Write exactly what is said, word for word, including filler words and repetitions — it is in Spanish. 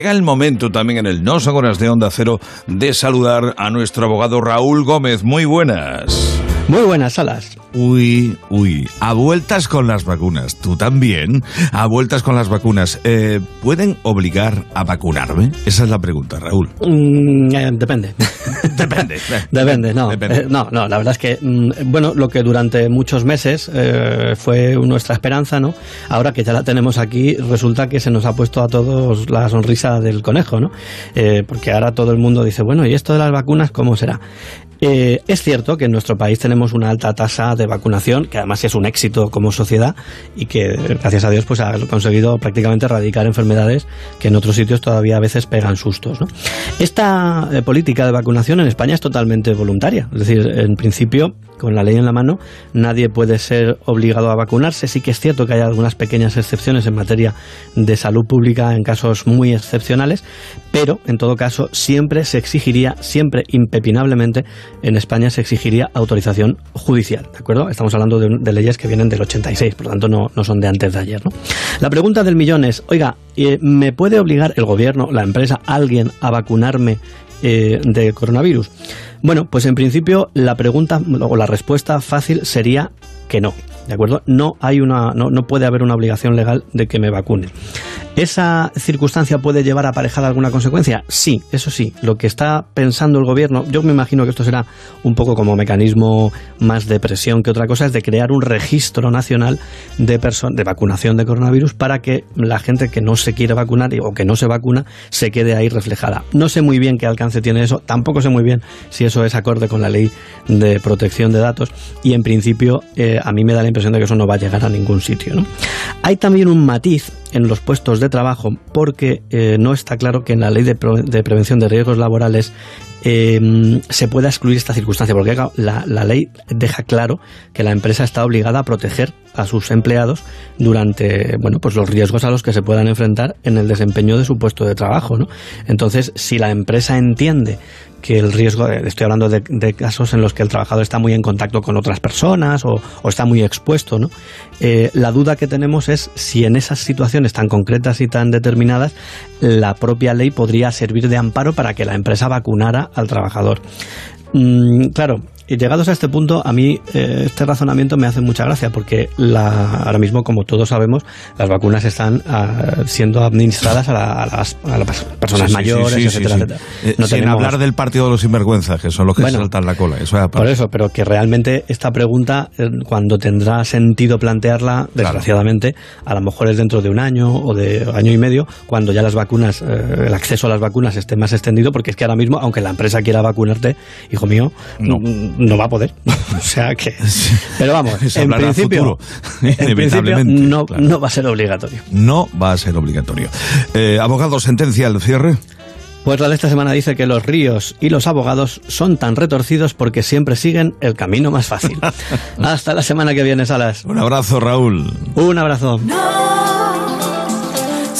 Llega el momento también en el No Son Horas de Onda Cero de saludar a nuestro abogado Raúl Gómez. Muy buenas. Muy buenas, Salas. Uy, uy, a vueltas con las vacunas. ¿Tú también? A vueltas con las vacunas. Eh, ¿Pueden obligar a vacunarme? Esa es la pregunta, Raúl. Mm, eh, depende. Depende. Depende, no. Depende. Eh, no, no, la verdad es que, mm, bueno, lo que durante muchos meses eh, fue nuestra esperanza, ¿no? Ahora que ya la tenemos aquí, resulta que se nos ha puesto a todos la sonrisa del conejo, ¿no? Eh, porque ahora todo el mundo dice, bueno, ¿y esto de las vacunas cómo será? Eh, es cierto que en nuestro país tenemos una alta tasa de vacunación, que además es un éxito como sociedad y que, gracias a Dios, pues ha conseguido prácticamente erradicar enfermedades que en otros sitios todavía a veces pegan sustos, ¿no? Esta eh, política de vacunación en España es totalmente voluntaria. Es decir, en principio, con la ley en la mano, nadie puede ser obligado a vacunarse. Sí que es cierto que hay algunas pequeñas excepciones en materia de salud pública en casos muy excepcionales, pero en todo caso siempre se exigiría, siempre impepinablemente, en España se exigiría autorización judicial, ¿de acuerdo? Estamos hablando de, de leyes que vienen del ochenta y seis, por lo tanto no, no son de antes de ayer, ¿no? La pregunta del millón es, oiga, ¿me puede obligar el gobierno, la empresa, alguien a vacunarme eh, de coronavirus? Bueno, pues en principio la pregunta o la respuesta fácil sería que no, ¿de acuerdo? No hay una, no, no puede haber una obligación legal de que me vacune. ¿Esa circunstancia puede llevar aparejada alguna consecuencia? Sí, eso sí. Lo que está pensando el gobierno, yo me imagino que esto será un poco como mecanismo más de presión que otra cosa, es de crear un registro nacional de, perso- de vacunación de coronavirus para que la gente que no se quiere vacunar o que no se vacuna se quede ahí reflejada. No sé muy bien qué alcance tiene eso, tampoco sé muy bien si eso es acorde con la ley de protección de datos y en principio eh, a mí me da la impresión de que eso no va a llegar a ningún sitio, ¿no? Hay también un matiz en los puestos de trabajo porque eh, no está claro que en la ley de, pro- de prevención de riesgos laborales eh, se pueda excluir esta circunstancia, porque la, la ley deja claro que la empresa está obligada a proteger a sus empleados durante, bueno, pues los riesgos a los que se puedan enfrentar en el desempeño de su puesto de trabajo, ¿no? Entonces, si la empresa entiende que el riesgo, estoy hablando de, de casos en los que el trabajador está muy en contacto con otras personas o, o está muy expuesto, ¿no? Eh, la duda que tenemos es si en esas situaciones tan concretas y tan determinadas la propia ley podría servir de amparo para que la empresa vacunara al trabajador. Mm, claro, y llegados a este punto, a mí eh, este razonamiento me hace mucha gracia porque la, ahora mismo, como todos sabemos, las vacunas están uh, siendo administradas a, la, a, las, a las personas sí, mayores, sí, sí, etcétera, sí, sí. etcétera. Eh, no sin tenemos... hablar del partido de los sinvergüenzas, que son los que bueno, se saltan la cola. Eso es por eso, pero que realmente esta pregunta, eh, cuando tendrá sentido plantearla, desgraciadamente, claro, a lo mejor es dentro de un año o de año y medio, cuando ya las vacunas, eh, el acceso a las vacunas esté más extendido, porque es que ahora mismo, aunque la empresa quiera vacunarte, hijo mío, no, no va a poder. O sea que... Pero vamos, en principio, futuro, en principio no, claro. no va a ser obligatorio. No va a ser obligatorio. Eh, abogado, sentencia al cierre. Pues la de esta semana dice que los ríos y los abogados son tan retorcidos porque siempre siguen el camino más fácil. Hasta la semana que viene, Salas. Un abrazo, Raúl. Un abrazo. No.